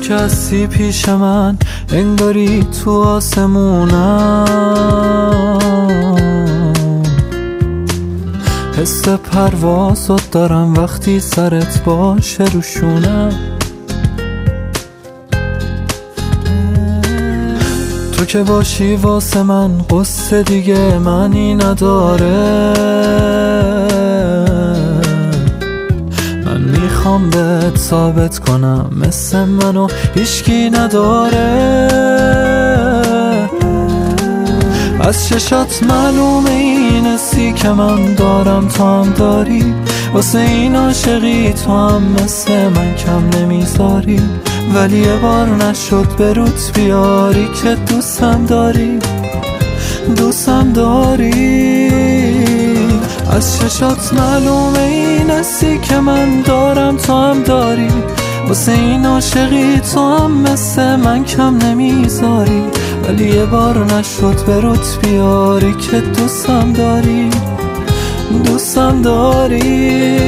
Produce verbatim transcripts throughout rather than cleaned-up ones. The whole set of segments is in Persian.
که هستی پیش من، انگاری تو آسمونم. حس پروازت دارم وقتی سرت باشه روشونم. تو که باشی واسه من قصه دیگه معنی نداره. من میخوام بهت ثابت کنم مثل منو هیچکی نداره. از چشات معلومه این حسی که من دارم تو هم داری. واسه این عاشقی تو هم مثل من کم نمیذاری. ولی یه بار نشد به روت بیاری که دوستم داری، دوستم داری. از چشات معلومه این حسی که من دارم تو هم داری. واسه این عاشقی تو هم مثل من کم نمیذاری. ولی یه بار نشد به روت بیاری که دوستم داری، دوستم داری.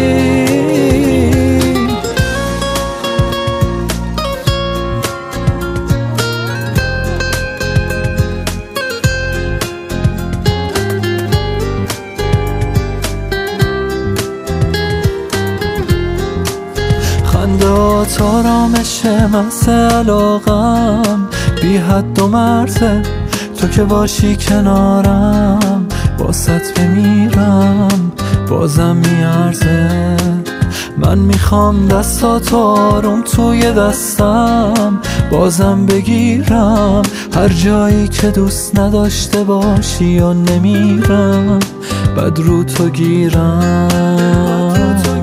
خندهات آرامشه محض علاقم، بی حد و مرزه. تو که باشی کنارم باست بمیرم بازم میارزه. من میخوام دستات آروم توی دستم بازم بگیرم. هر جایی که دوست نداشته باشی و نمیرم بد رو تو گیرم.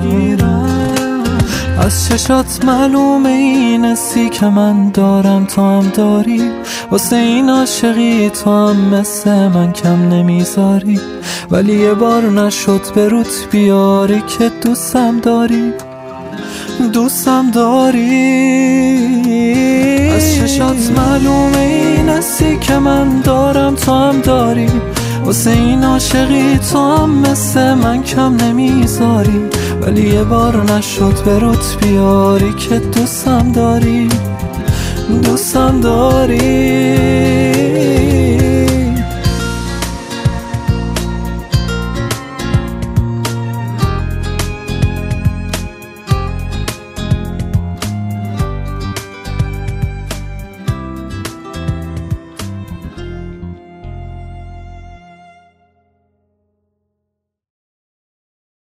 از چشات معلومه این حسی که من دارم تو هم داری. واسه این عاشقی تو هم مثل من کم نمیذاری. ولی یه بار نشد به روت بیاری که دوستم داری، دوستم داری. از چشات معلومه این حسی که من دارم تو هم داری. واسه این عاشقی تو هم مثل من کم نمیذاری. ولی یه بار نشد به روت بیاری که دوستم داری، دوستم داری.